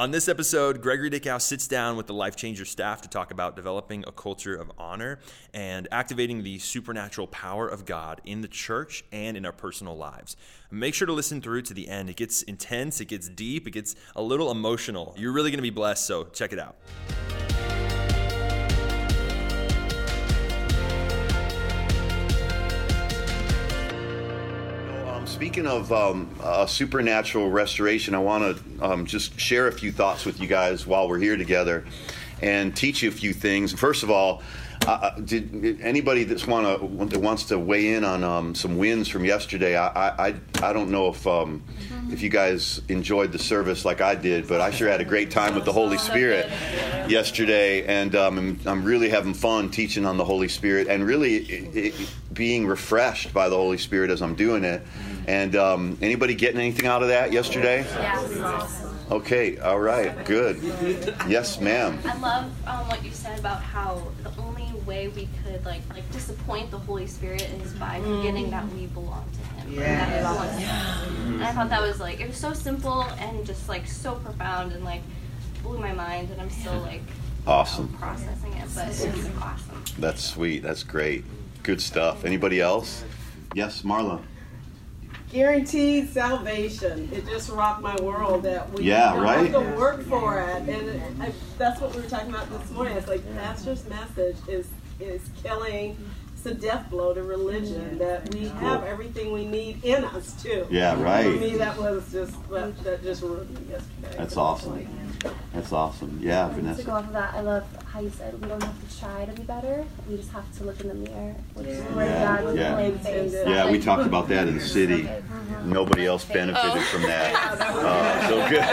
On this episode, Gregory Dickow sits down with the Life Changer staff to talk about developing a culture of honor and activating the supernatural power of God in the church and in our personal lives. Make sure to listen through to the end. It gets intense, it gets deep, it gets a little emotional. You're really going to be blessed, so check it out. Speaking of supernatural restoration, I want to just share a few thoughts with you guys while we're here together and teach you a few things. First of all, did anybody that wants to weigh in on some wins from yesterday? I don't know if you guys enjoyed the service like I did, but I sure had a great time with the Holy Spirit yesterday, and I'm really having fun teaching on the Holy Spirit and really being refreshed by the Holy Spirit as I'm doing it. And anybody getting anything out of that yesterday? Yes. Okay, all right, good. Yes, ma'am. I love what you said about how the only way we could like disappoint the Holy Spirit is by forgetting that we belong to Him. Yeah. And I thought that was it was so simple and just so profound and blew my mind, and I'm still awesome processing it, but it's awesome. That's sweet. That's great. Good stuff. Anybody else? Yes, Marla. Guaranteed salvation. It just rocked my world that we don't right? have to work for it. And that's what we were talking about this morning. It's Pastor's message is killing. It's a death blow to religion, that we have everything we need in us too. Yeah, right. For me, that was that just ruined me yesterday. That's awesome. That's awesome. Yeah, Vanessa. To go off of that, I love how you said we don't have to try to be better. We just have to look in the mirror, which is where God was plain face. Yeah, we talked about that in the city. Nobody else benefited from that. So good.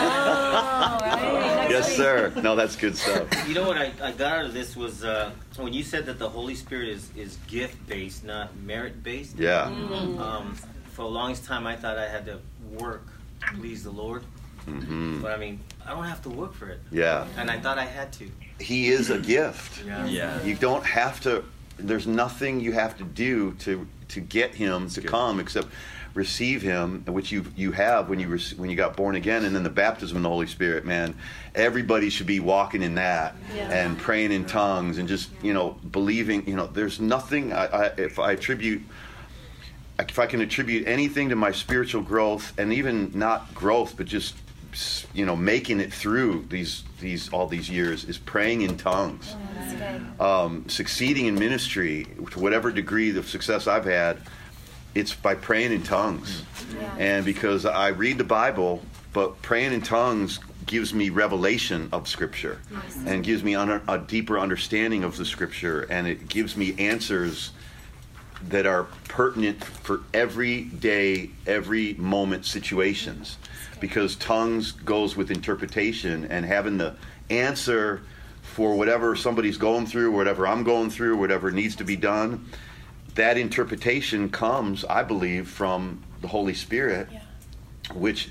Yes, sir. No, that's good stuff. You know what I got out of this was when you said that the Holy Spirit is gift-based, not merit-based. Yeah. For the longest time, I thought I had to work to please the Lord. Mm-hmm. But I don't have to work for it. Yeah. And I thought I had to. He is a gift. Yeah. You don't have to. There's nothing you have to do to get Him to come except receive Him, which you have when you got born again, and then the baptism in the Holy Spirit. Man, everybody should be walking in that and praying in tongues and just believing. There's nothing. If I can attribute anything to my spiritual growth, and even not growth, but just making it through all these years, is praying in tongues. Succeeding in ministry, to whatever degree of success I've had, it's by praying in tongues. And because I read the Bible, but praying in tongues gives me revelation of Scripture and gives me a deeper understanding of the Scripture, and it gives me answers that are pertinent for every day, every moment situations. Because tongues goes with interpretation, and having the answer for whatever somebody's going through, whatever I'm going through, whatever needs to be done, that interpretation comes, I believe, from the Holy Spirit, which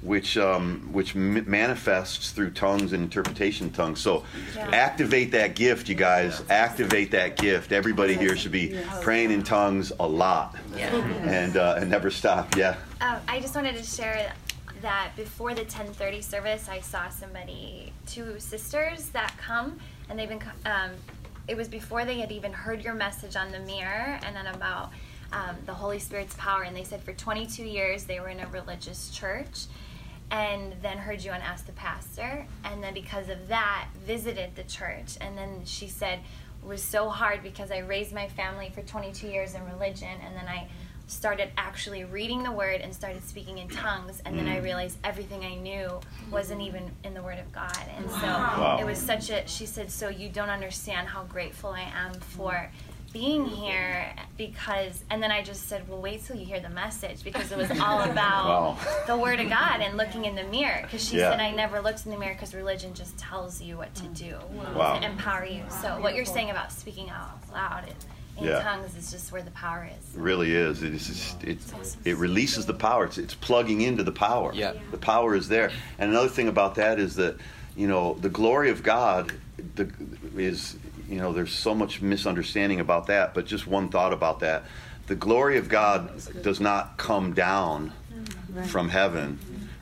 manifests through tongues and interpretation tongues. So activate that gift, you guys. Activate that gift. Everybody here should be praying in tongues a lot and never stop. Yeah. I just wanted to share that before the 10:30 service, I saw two sisters that come, and they've been. It was before they had even heard your message on the mirror, and then about the Holy Spirit's power. And they said for 22 years they were in a religious church, and then heard you on Ask the Pastor, and then because of that visited the church. And then she said it was so hard because I raised my family for 22 years in religion, and then I started actually reading the Word and started speaking in tongues, and then I realized everything I knew wasn't even in the Word of God. And so it was she said, so you don't understand how grateful I am for being here, because, and then I just said, well, wait till you hear the message, because it was all about the Word of God and looking in the mirror, because she said, I never looked in the mirror because religion just tells you what to do to empower you. So what you're saying about speaking out loud in tongues is just where the power is. It really is. It releases the power. It's plugging into the power. Yeah. The power is there. And another thing about that is that, the glory of God is, there's so much misunderstanding about that, but just one thought about that. The glory of God does not come down from heaven.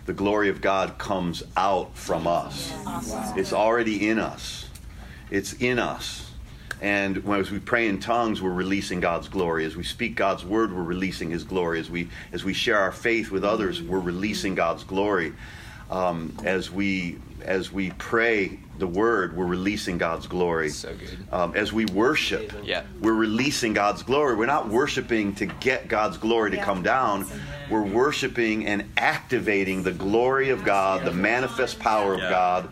the glory of God comes out from us. Awesome. It's already in us. It's in us. And as we pray in tongues, we're releasing God's glory. As we speak God's word, we're releasing his glory. As we share our faith with others, we're releasing God's glory. As we pray the word, we're releasing God's glory. So good. As we worship, we're releasing God's glory. We're not worshiping to get God's glory to come down. We're worshiping and activating the glory of God, the manifest power of God.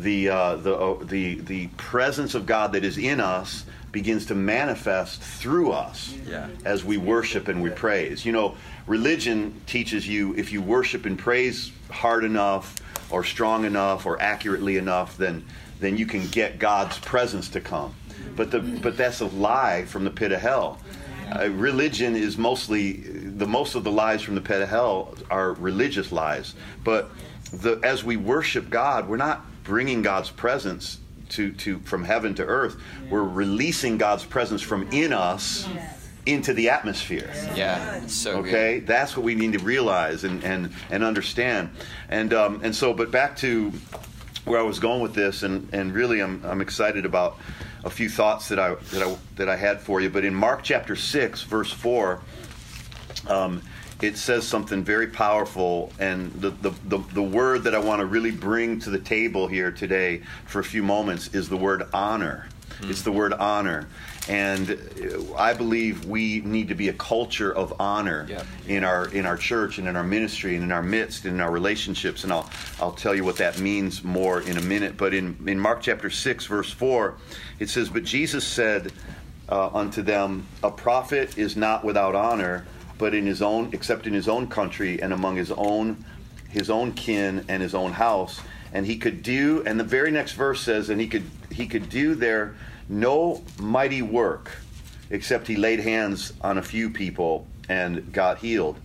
The presence of God that is in us begins to manifest through us as we worship and we praise. You know, religion teaches you if you worship and praise hard enough or strong enough or accurately enough, then you can get God's presence to come. But that's a lie from the pit of hell. Religion is most of the lies from the pit of hell are religious lies. But as we worship God, we're not bringing God's presence to from heaven to earth. We're releasing God's presence from in us into the atmosphere. Yeah, it's so okay, good. That's what we need to realize and understand. And so, but back to where I was going with this, and really, I'm excited about a few thoughts that I had for you. But in Mark chapter 6, verse 4. It says something very powerful, and the word that I want to really bring to the table here today for a few moments is the word honor. It's the word honor. And I believe we need to be a culture of honor in our church and in our ministry and in our midst and in our relationships. And I'll tell you what that means more in a minute. But in Mark chapter 6, verse 4, it says, "But Jesus said unto them, a prophet is not without honor, but except in his own country and among his own kin and his own house. And he could do," and the very next verse says, "and he could do there no mighty work, except he laid hands on a few people and got healed."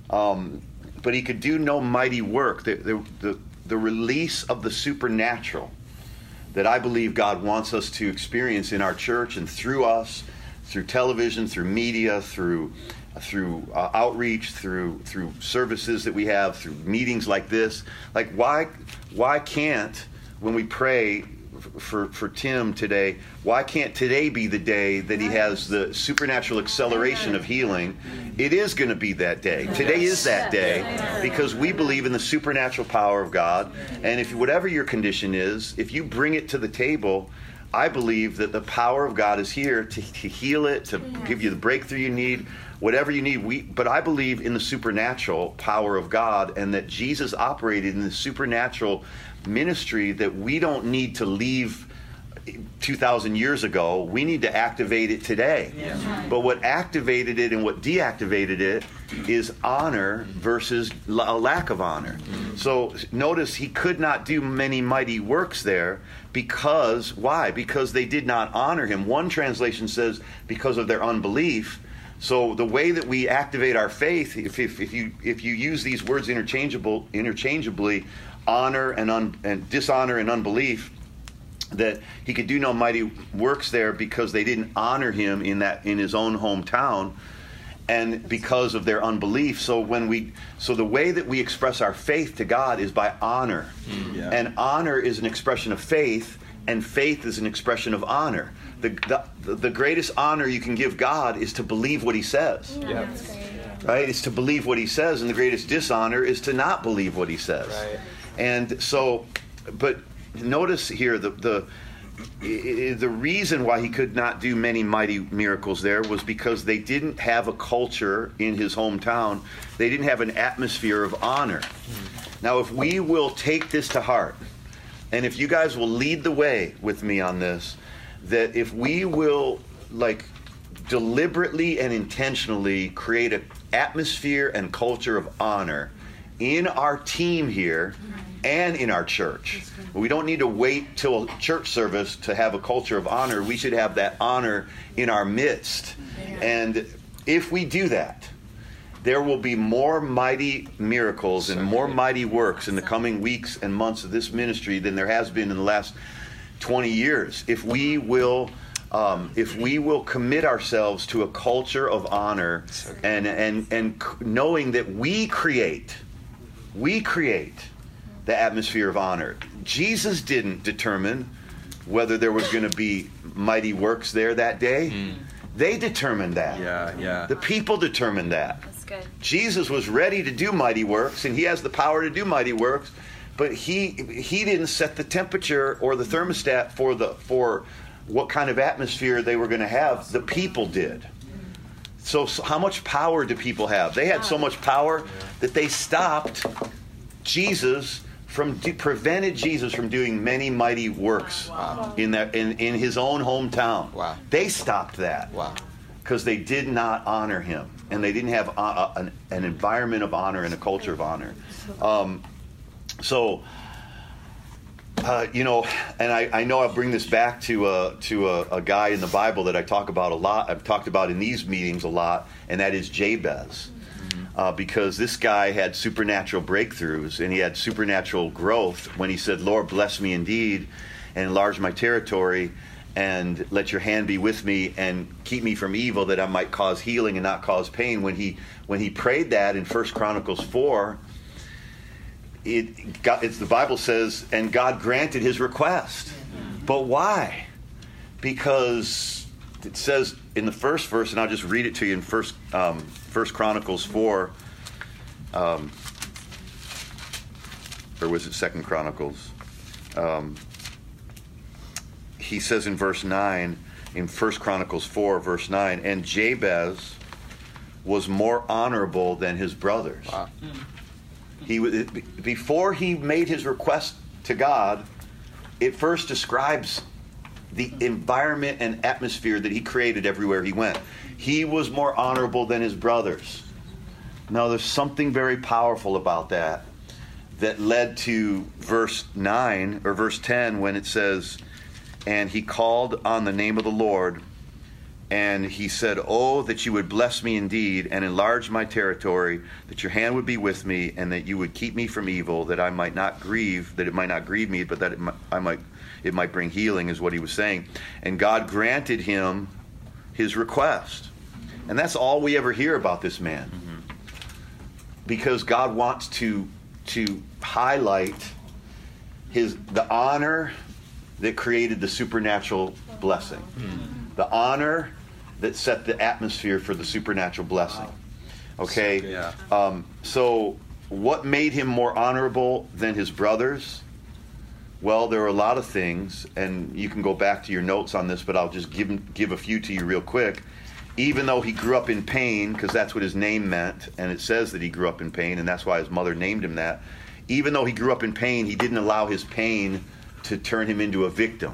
But he could do no mighty work. The release of the supernatural that I believe God wants us to experience in our church and through us, through television, through media, through outreach, through services that we have, through meetings like this. Like, why can't, when we pray for Tim today, why can't today be the day that he has the supernatural acceleration of healing? It is going to be that day. Today is that day, because we believe in the supernatural power of God. And if whatever your condition is, if you bring it to the table, I believe that the power of God is here to heal it, to give you the breakthrough you need, whatever you need. But I believe in the supernatural power of God, and that Jesus operated in the supernatural ministry that we don't need to leave 2,000 years ago. We need to activate it today. But what activated it and what deactivated it is honor versus a lack of honor. So notice he could not do many mighty works there because, why? Because they did not honor him. One translation says because of their unbelief. So the way that we activate our faith, if you use these words interchangeably, honor and dishonor and unbelief, that he could do no mighty works there because they didn't honor him in his own hometown, and because of their unbelief. So the way that we express our faith to God is by honor. And honor is an expression of faith, and faith is an expression of honor. The greatest honor you can give God is to believe what he says. Right? It's to believe what he says, and the greatest dishonor is to not believe what he says. Right. And so, but notice here the reason why he could not do many mighty miracles there was because they didn't have a culture in his hometown. They didn't have an atmosphere of honor. Now, if we will take this to heart, and if you guys will lead the way with me on this, that if we will deliberately and intentionally create an atmosphere and culture of honor in our team here and in our church. We don't need to wait till a church service to have a culture of honor. We should have that honor in our midst. And if we do that, there will be more mighty miracles and more mighty works in the coming weeks and months of this ministry than there has been in the last 20 years. If we will commit ourselves to a culture of honor and knowing that we create We create the atmosphere of honor. Jesus didn't determine whether there was going to be mighty works there that day. They determined that. Yeah. The people determined that. That's good. Jesus was ready to do mighty works, and he has the power to do mighty works, but he didn't set the temperature or the thermostat for what kind of atmosphere they were going to have. The people did. So how much power do people have? They had so much power that they stopped Jesus prevented Jesus from doing many mighty works in his own hometown. Wow. They stopped that. Wow. Because they did not honor him, and they didn't have an environment of honor and a culture of honor. And I know I'll bring this back to a guy in the Bible that I talk about a lot. I've talked about in these meetings a lot, and that is Jabez. Because this guy had supernatural breakthroughs, and he had supernatural growth when he said, Lord, bless me indeed and enlarge my territory, and let your hand be with me and keep me from evil, that I might cause healing and not cause pain. When he prayed that in 1 Chronicles 4, the Bible says, and God granted his request. But why? Because it says in the first verse, and I'll just read it to you in 1 Chronicles 4, or was it 2 Chronicles? He says in verse 9, in 1 Chronicles 4, verse 9, and Jabez was more honorable than his brothers. Wow. Before he made his request to God, it first describes the environment and atmosphere that he created everywhere he went. He was more honorable than his brothers. Now, there's something very powerful about that led to verse 9 or verse 10 when it says, and he called on the name of the Lord, and he said, oh, that you would bless me indeed and enlarge my territory, that your hand would be with me, and that you would keep me from evil, that I might not grieve, that it might not grieve me, but that it might bring healing, is what he was saying. And God granted him his request. And that's all we ever hear about this man. Because God wants to highlight the honor that created the supernatural blessing. The honor that set the atmosphere for the supernatural blessing. Okay? Yeah. So what made him more honorable than his brothers? Well, there are a lot of things, and you can go back to your notes on this, but I'll just give a few to you real quick. Even though he grew up in pain, because that's what his name meant, and it says that he grew up in pain, and that's why his mother named him that. Even though he grew up in pain, he didn't allow his pain to turn him into a victim.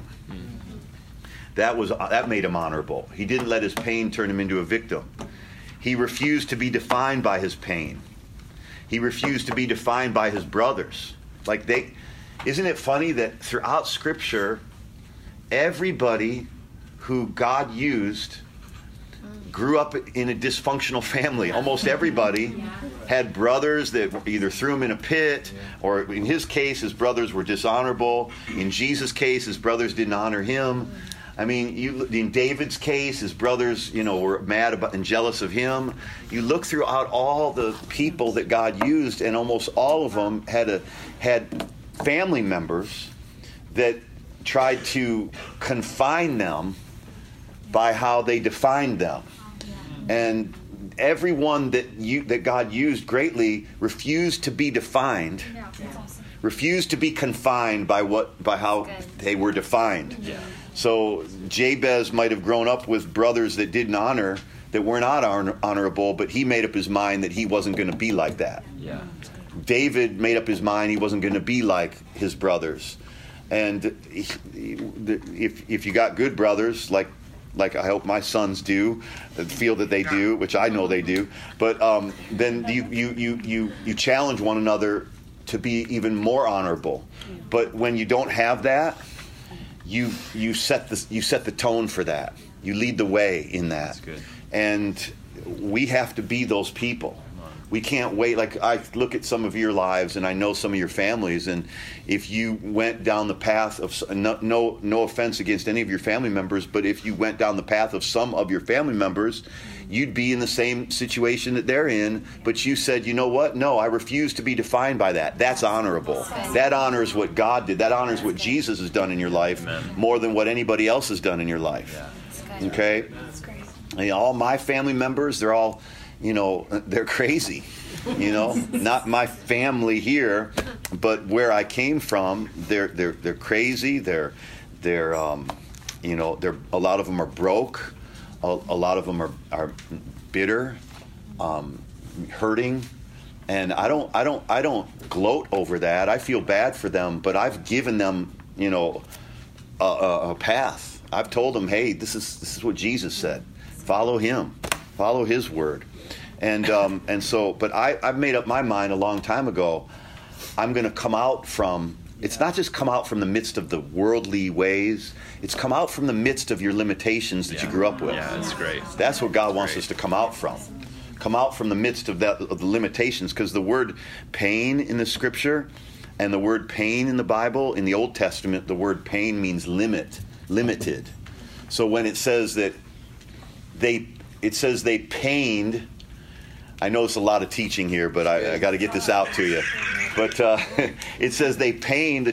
That made him honorable. He didn't let his pain turn him into a victim. He refused to be defined by his pain. He refused to be defined by his brothers. Isn't it funny that throughout Scripture, everybody who God used grew up in a dysfunctional family. Almost everybody had brothers that either threw him in a pit, or in his case, his brothers were dishonorable. In Jesus' case, his brothers didn't honor him. I mean, in David's case, his brothers, were mad about and jealous of him. You look throughout all the people that God used, and almost all of them had family members that tried to confine them by how they defined them. And everyone that God used greatly refused to be defined, refused to be confined by how they were defined. Yeah. So Jabez might have grown up with brothers that were not honorable, but he made up his mind that he wasn't going to be like that. Yeah. David made up his mind he wasn't going to be like his brothers. And if you got good brothers, like I hope my sons do, feel that they do, which I know they do, but then you challenge one another to be even more honorable. But when you don't have that, you set the tone for that. You lead the way in that. That's good. And we have to be those people. We can't wait. Like, I look at some of your lives, and I know some of your families, and if you went down the path of, no offense against any of your family members, but if you went down the path of some of your family members, you'd be in the same situation that they're in, but you said, you know what? No, I refuse to be defined by that. That's honorable. That honors what God did. That honors what Jesus has done in your life more than what anybody else has done in your life. Okay? And all my family members, they're all, they're crazy. Not my family here, but where I came from, they're crazy. They're a lot of them are broke. A lot of them are bitter, hurting, and I don't gloat over that. I feel bad for them, but I've given them, a path. I've told them, hey, this is what Jesus said. Follow him, follow his word, and so. But I've made up my mind a long time ago. I'm going to come out from. It's not just come out from the midst of the worldly ways. It's come out from the midst of your limitations that you grew up with. Yeah, that's great. That's what God wants us to come out from. Come out from the midst of the limitations, because the word pain in the Scripture and the word pain in the Bible, in the Old Testament, the word pain means limited. So when it says that they pained, I know it's a lot of teaching here, but I got to get this out to you. But it says they pained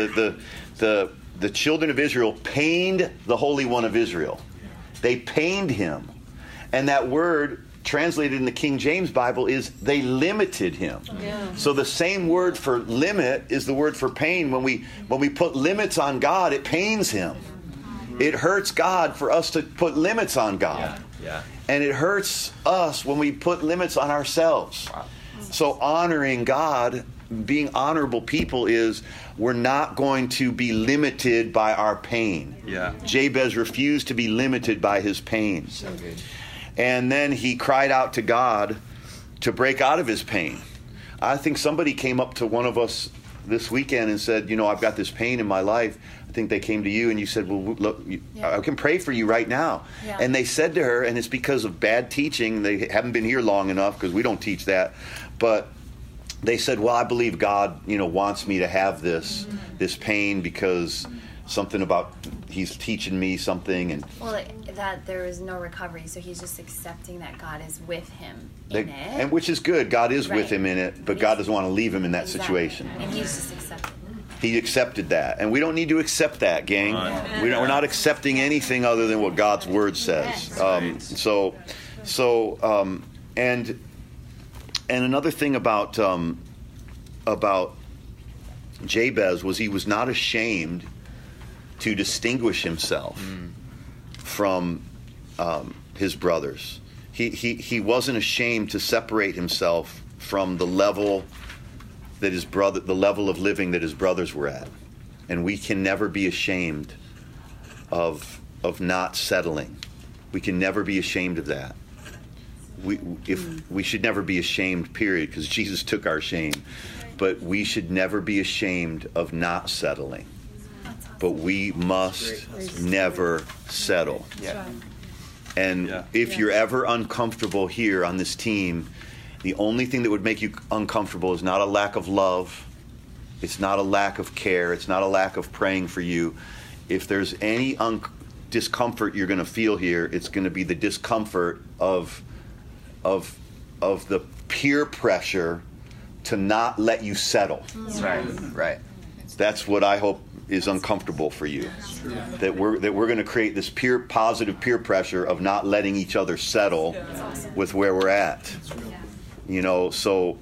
the children of Israel pained the Holy One of Israel. They pained him, and that word translated in the King James Bible is they limited him. Yeah. So the same word for limit is the word for pain. When we put limits on God, it pains him. It hurts God for us to put limits on God. Yeah. And it hurts us when we put limits on ourselves. Wow. So honoring God, being honorable people, is we're not going to be limited by our pain. Yeah. Jabez refused to be limited by his pain. So good. And then he cried out to God to break out of his pain. I think somebody came up to one of us this weekend and said, I've got this pain in my life. I think they came to you and you said, well, look, I can pray for you right now. Yeah. And they said to her, and it's because of bad teaching, they haven't been here long enough because we don't teach that, but they said, well, I believe God, wants me to have this pain because something about he's teaching me something. And that there is no recovery, so he's just accepting that God is with him in it. And which is good. God is with him in it, but God doesn't want to leave him in that situation. And he's just accepting. He accepted that, and we don't need to accept that, gang. We're not accepting anything other than what God's word says. And another thing about Jabez was he was not ashamed to distinguish himself from his brothers. He wasn't ashamed to separate himself from the level that the level of living that his brothers were at. And we can never be ashamed of not settling. We can never be ashamed of that. We should never be ashamed, period, because Jesus took our shame. But we should never be ashamed of not settling. But we must never settle. Yeah. And if you're ever uncomfortable here on this team, the only thing that would make you uncomfortable is not a lack of love. It's not a lack of care. It's not a lack of praying for you. If there's any discomfort you're going to feel here, it's going to be the discomfort of the peer pressure to not let you settle. Right. That's what I hope is uncomfortable for you. That we're going to create this positive peer pressure of not letting each other settle with where we're at. So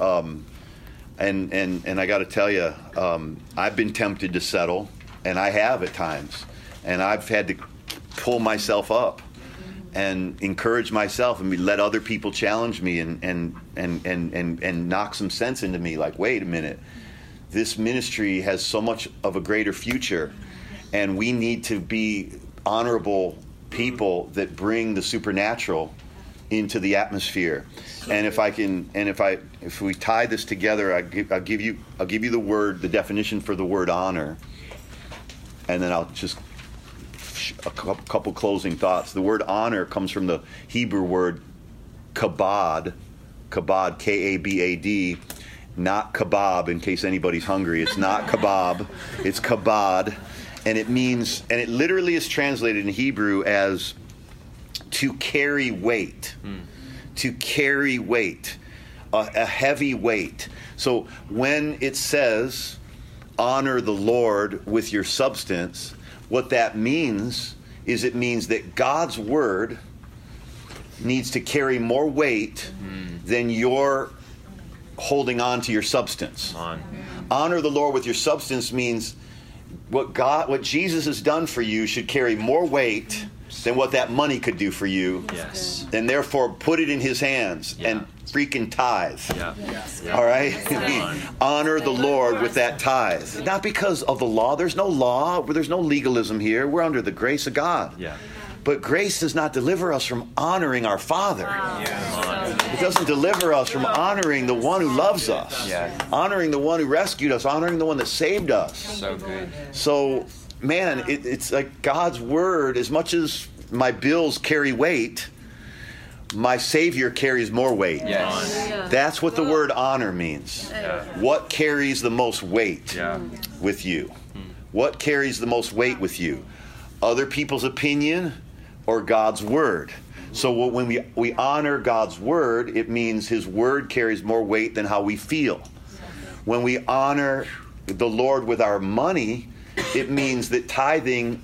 and I got to tell you, I've been tempted to settle, and I have at times, and I've had to pull myself up and encourage myself and let other people challenge me and knock some sense into me, like, wait a minute, this ministry has so much of a greater future, and we need to be honorable people that bring the supernatural into the atmosphere. And if we tie this together, I'll give you the definition for the word honor, and then I'll just a couple closing thoughts. The word honor comes from the Hebrew word kabod. kabad, K-A-B-A-D, not kebab, in case anybody's hungry. It's not kebab, it's kabad. And it means, and it literally is translated in Hebrew as to carry weight. To carry weight, a heavy weight. So when it says, honor the Lord with your substance, what that means is it means that God's word needs to carry more weight than your holding on to your substance. Honor the Lord with your substance means what Jesus has done for you should carry more weight than what that money could do for you. Yes. And therefore put it in his hands and freaking tithe. Yeah. All right? Honor the Lord with that tithe. Not because of the law. There's no law. There's no legalism here. We're under the grace of God. Yeah. But grace does not deliver us from honoring our Father. It doesn't deliver us from honoring the one who loves us. Honoring the one who rescued us. Honoring the one that saved us. So good. So, man, it's like God's word, as much as my bills carry weight, my Savior carries more weight. Yes. That's what the word honor means. What carries the most weight with you? What carries the most weight with you? Other people's opinion or God's word? So when we honor God's word, it means his word carries more weight than how we feel. When we honor the Lord with our money, it means that tithing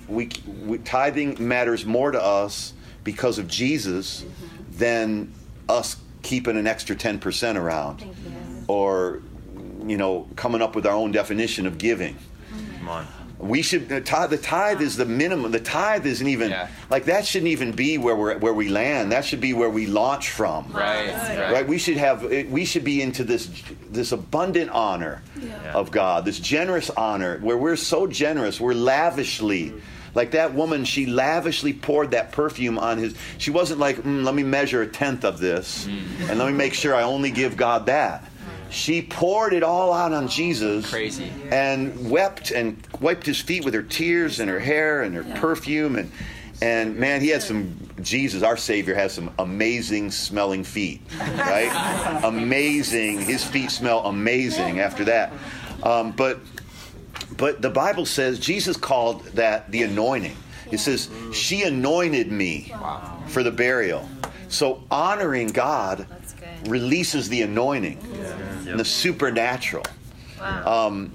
matters more to us because of Jesus than us keeping an extra 10% around or, coming up with our own definition of giving. Come on. We should the tithe is the minimum. The tithe isn't even like that. Shouldn't even be where we land. That should be where we launch from. Right. We should be into this abundant honor of God, this generous honor where we're so generous. We're lavishly. Like that woman, she lavishly poured that perfume on his. She wasn't like, let me measure a tenth of this, and let me make sure I only give God that. She poured it all out on Jesus. Crazy. And wept and wiped his feet with her tears and her hair and her perfume. And man, he had Jesus, our Savior, has some amazing smelling feet. Right? Amazing. His feet smell amazing after that. But the Bible says, Jesus called that the anointing. It says, she anointed me for the burial. So honoring God releases the anointing and the supernatural. Awesome.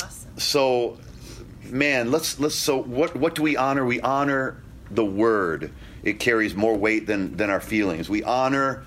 So, man, so what do we honor? We honor the word. It carries more weight than our feelings. We honor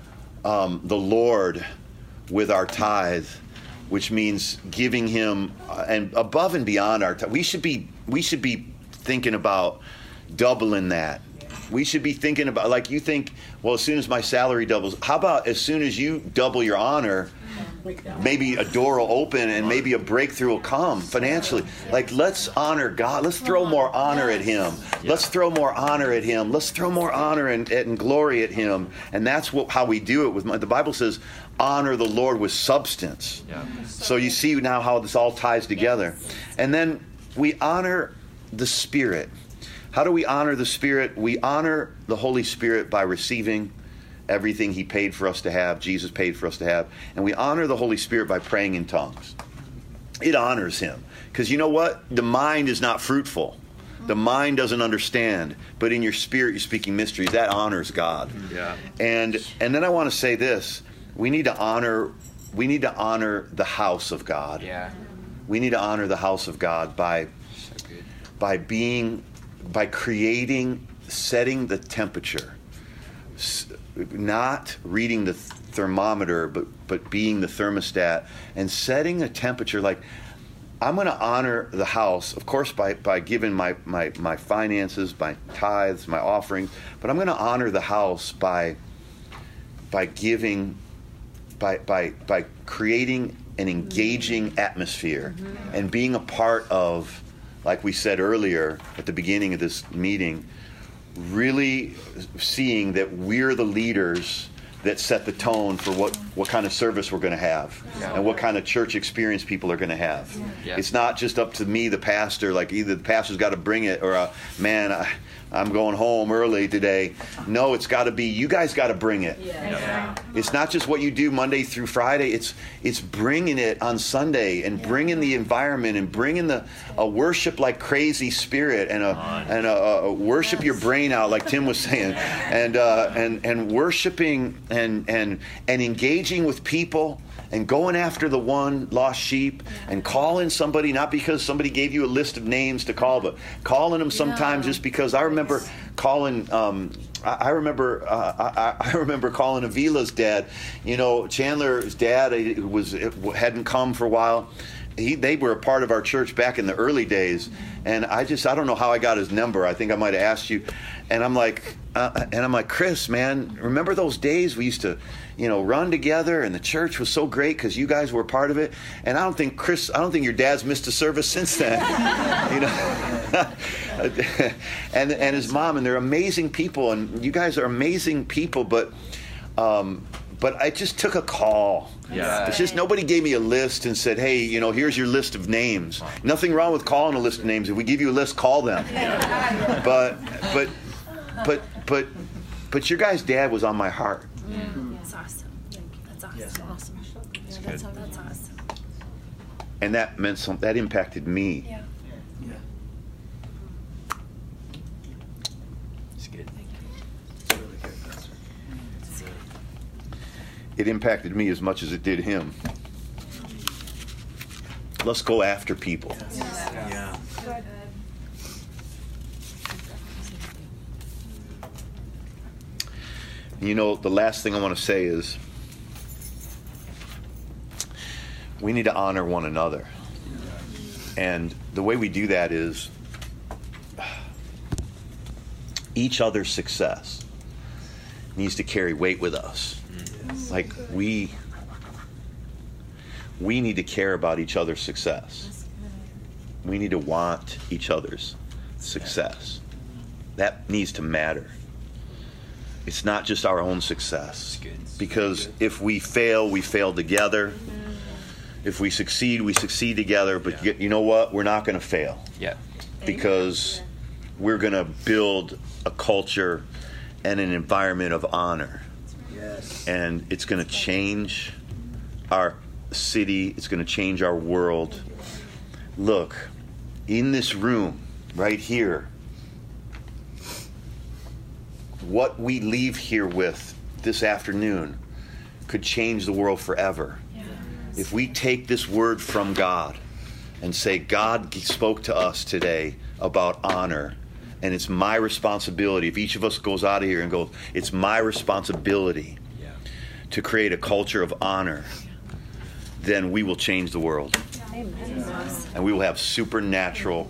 the Lord with our tithe, which means giving him and above and beyond our tithe. We should be thinking about doubling that. We should be thinking about, like you think, well, as soon as my salary doubles, how about as soon as you double your honor, maybe a door will open and maybe a breakthrough will come financially. Like, let's honor God. Let's throw more honor at him. Let's throw more honor at him. Let's throw more honor and glory at him. And that's how we do it. The Bible says, honor the Lord with substance. So you see now how this all ties together. And then we honor the Spirit. How do we honor the Spirit? We honor the Holy Spirit by receiving everything he paid for us to have, Jesus paid for us to have. And we honor the Holy Spirit by praying in tongues. It honors him. Because you know what? The mind is not fruitful. The mind doesn't understand. But in your spirit, you're speaking mysteries. That honors God. Yeah. And then I want to say this. We need to honor the house of God. Yeah. We need to honor the house of God by creating, setting the temperature, not reading the thermometer, but being the thermostat and setting a temperature. Like, I'm going to honor the house, of course, by giving my finances, my tithes, my offerings, but I'm going to honor the house by giving, by creating an engaging atmosphere and being a part of, like we said earlier at the beginning of this meeting, really seeing that we're the leaders that set the tone for what kind of service we're going to have and what kind of church experience people are going to have. It's not just up to me, the pastor, like either the pastor's got to bring it or, I'm going home early today. No, it's got to be, you guys got to bring it. It's not just what you do Monday through Friday. It's bringing it on Sunday and bringing the environment and bringing a worship like crazy spirit and a worship your brain out, like Tim was saying, and worshiping and engaging with people. And going after the one lost sheep and calling somebody, not because somebody gave you a list of names to call, but calling them sometimes just because. I remember calling. I remember calling Avila's dad. You know, Chandler's dad hadn't come for a while. They were a part of our church back in the early days, and I don't know how I got his number. I think I might have asked you, and I'm like, Chris, man, remember those days we used to, run together, and the church was so great because you guys were a part of it. And I don't think your dad's missed a service since then, and his mom, and they're amazing people, and you guys are amazing people, but I just took a call. Yeah. It's just nobody gave me a list and said, hey, here's your list of names. Nothing wrong with calling a list of names. If we give you a list, call them. But your guy's dad was on my heart. That's awesome. That's awesome. Yes. Awesome. Yeah, that's awesome. And that meant that impacted me. Yeah. It's good. Thank you. It's really good, Pastor. It impacted me as much as it did him. Let's go after people. Yeah. The last thing I want to say is we need to honor one another. And the way we do that is each other's success needs to carry weight with us. Like we need to care about each other's success. We need to want each other's success. That needs to matter. It's not just our own success. Because if we fail together. If we succeed together. But you know what? We're not going to fail. Yeah. Because we're going to build a culture and an environment of honor. Yes. And it's going to change our city. It's going to change our world. Look, in this room, right here, what we leave here with this afternoon could change the world forever. Yes. If we take this word from God and say, God spoke to us today about honor, and it's my responsibility. If each of us goes out of here and goes, it's my responsibility to create a culture of honor, then we will change the world. Amen. And we will have supernatural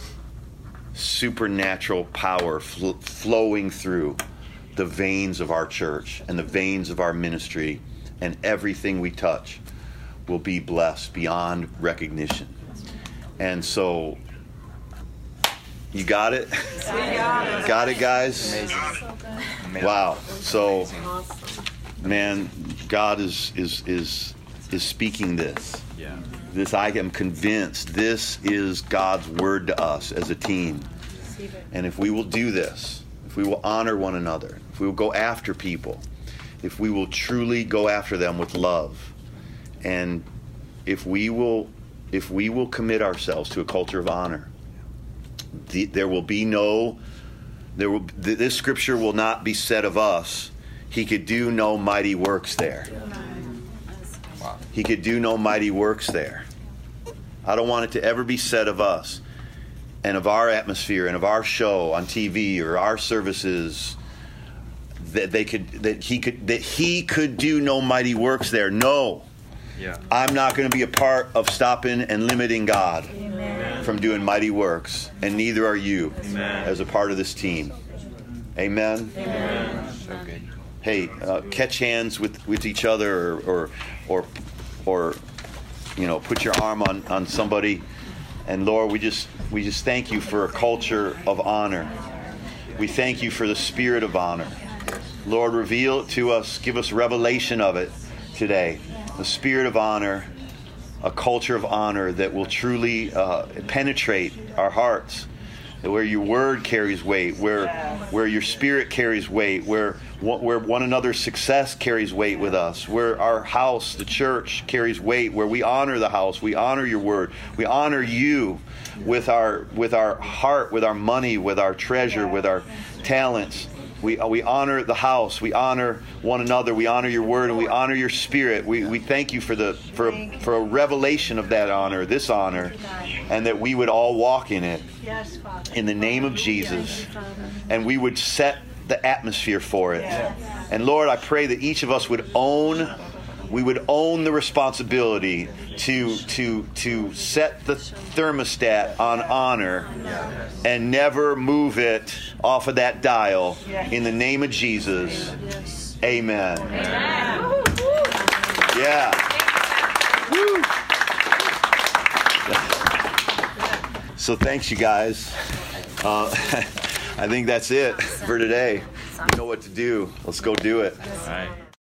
power flowing through the veins of our church and the veins of our ministry, and everything we touch will be blessed beyond recognition. And so, you got it? Got it, guys? Amazing. Wow. So, man, God is speaking this. Yeah. This, I am convinced, this is God's word to us as a team. And if we will do this, if we will honor one another, if we will go after people, if we will truly go after them with love, and if we will commit ourselves to a culture of honor, this scripture will not be said of us, he could do no mighty works there. He could do no mighty works there. I don't want it to ever be said of us and of our atmosphere and of our show on TV or our services that he could do no mighty works there. No. Yeah. I'm not going to be a part of stopping and limiting God from doing mighty works, and neither are you as a part of this team. Amen. Amen. So good. Hey, catch hands with each other, or put your arm on somebody. And Lord, we just thank you for a culture of honor. We thank you for the spirit of honor. Lord, reveal it to us. Give us revelation of it today. The spirit of honor, a culture of honor that will truly penetrate our hearts where your word carries weight, where your spirit carries weight, where one another's success carries weight with us, where our house, the church, carries weight, where we honor the house, we honor your word, we honor you with our heart, with our money, with our treasure, with our talents. We honor the house. We honor one another. We honor your word, and we honor your spirit. We thank you for a revelation of that honor, this honor, and that we would all walk in it. Yes, Father. In the name of Jesus, and we would set the atmosphere for it. And Lord, I pray that each of us would own the responsibility to set the thermostat on honor and never move it off of that dial. In the name of Jesus, amen. Yeah. Woo. So thanks, you guys. I think that's it for today. You know what to do. Let's go do it. All right.